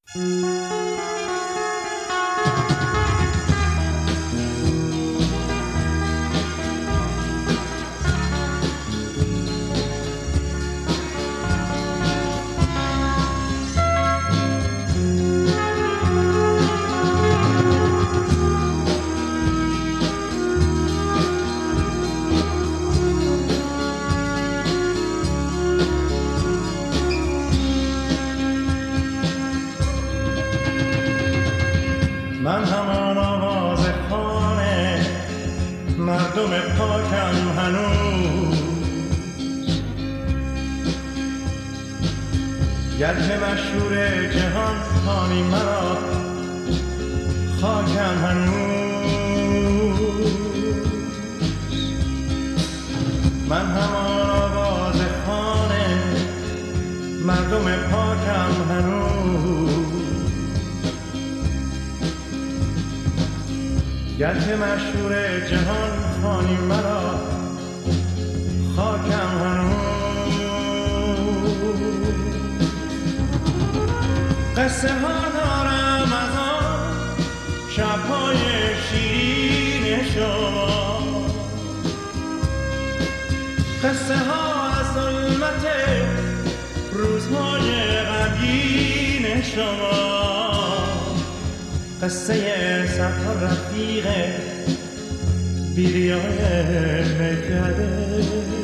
من همان آواز خانه مردم پاکم هنوز، گرچه مشهور جهان خوانی مرا خاکم هنوز. من همان آواز خانه مردم پاکم هنوز، گرچه مشهور جهان خوانی مرا خاکم هنوز. قصه ها دارم از آن شب‌های شیرین شما، قصه ها از ظلمت روزهای غمگین شما، قصه صدها رفیق بیریای میکده،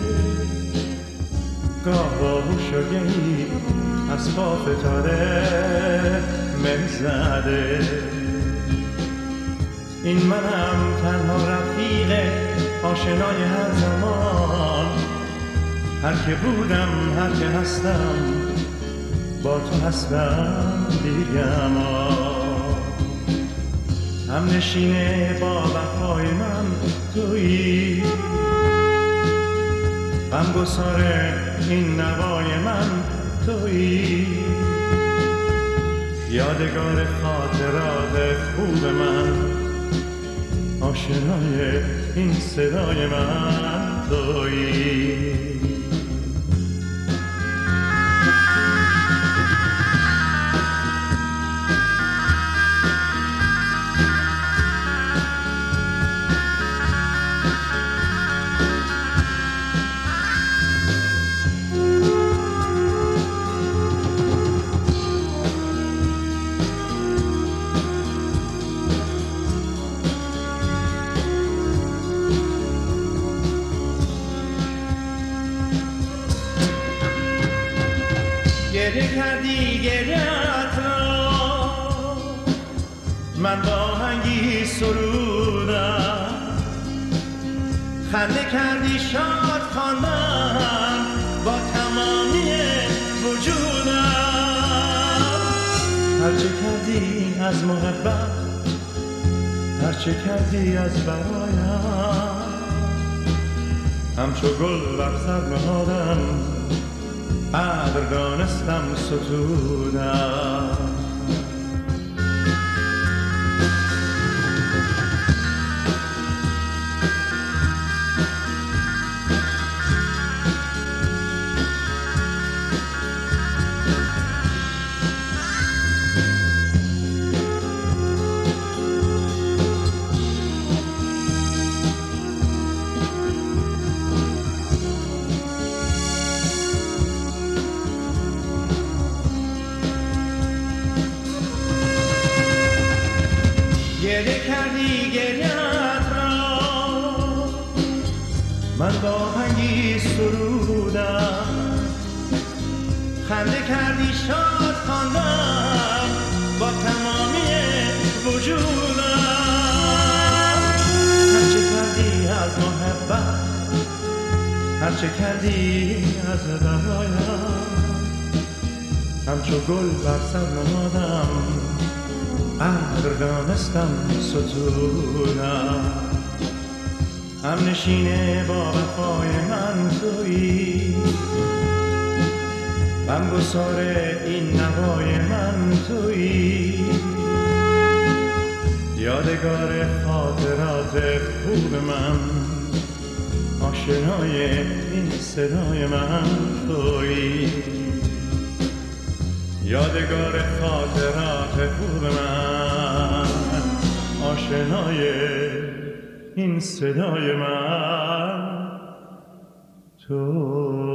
گاه با هوش و گهی از پا فتاده میزده. این منم تنها رفیق آشنای هر زمان، هر که بودم هر که هستم با تو هستم بی‌گمان. هم نشینه با وفای من تویی، غم گسار این نوای من تویی، یادگار خاطرات خوب من، آشنای این صدای من تویی. گریه کردی گریت را من با آهنگی سرودم، خنده کردی شاد خواندم با تمامی وجودم. هرچه کردی از محبت، هرچه کردی از برایم، همچو گل بر سر نهادم، قدر دانستم ستودم. گریه کردی گریت را من با آهنگی سرودم، خنده کردی شاد خواندم با تمامی وجودم. هرچه کردی از محبت، هرچه کردی از برایم، همچو گل بر سر نهادم، قدر دانستم ستودم. هم نشینه با وفای من تویی، غم گسار این نوای من تویی، یادگار خاطرات خوب من، آشنای این صدای من تویی، یادگار خاطرات آشنای این صدای من تو